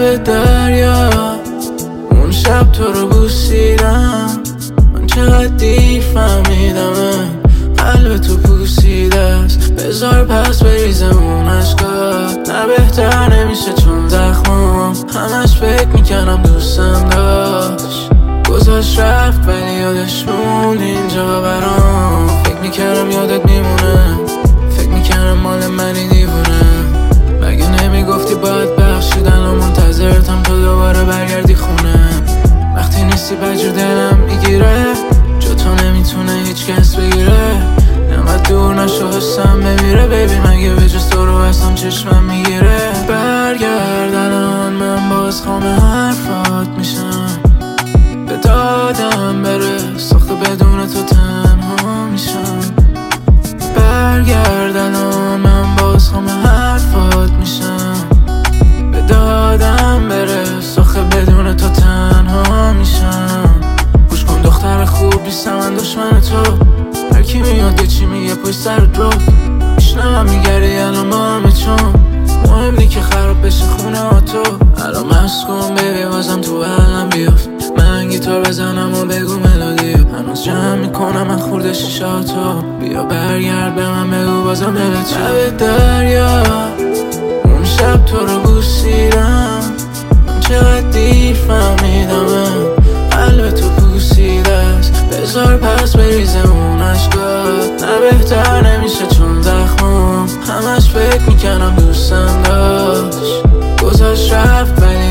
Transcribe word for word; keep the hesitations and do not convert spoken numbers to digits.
لب دریا اون شب تو رو بوسیدم، من چقدر دیر فهمیدم قلب تو پوسیده است. بذار پس بریزم اون عشقات، نه بهتر نمیشه چون زخمم همش فکر میکنم دوستم داشت. گذاشت رفت ولی یادش موند اینجا برام. فکر میکردم یادت میمونه، فکر میکردم مال منی دیوونه. مگه نمیگفتی باید بخشیدن و منتظرتم تا دوباره برگردی خونه. وقتی نیستی بجور دلم میگیره، جا تو نمیتونه هیچ کس بگیره. نمت دور نشو حسم بمیره بیبی، مگه به جز تو رو هستم چشمم میگیره. برگرد الان من باز خامه حرفات میشم، به دادم برس آخه بدون تو تنها میشم. برگرد الان من باز خامه حرفات میشم، به دادم برس آخه بدون تو تنها میشم. گوش کن دختر خوب نیستم من دشمن تو، هر کی میاد یه چی میگه پشت سر رو میشنم میگردی الان ما همه چون. مهم نی که خراب بشه خونه ها تو، الان مست کن بیبی بازم تو علم بیافت. من گیتار بزنم و بگو ملودیو، هنوز جمع میکنم من خورده شیشاتو. بیا برگرد به من بگو بازم دلت چه. لب دریا اون شب تو رو بوسیدم، من چقدر دیر فهمیدم قلب تو پوسیده است. بذار پس بریزم اون عشقات، نه بهتر نمیشه چون زخمم همش فکر میکنم دوستم داشت. گذاشت رفت ولی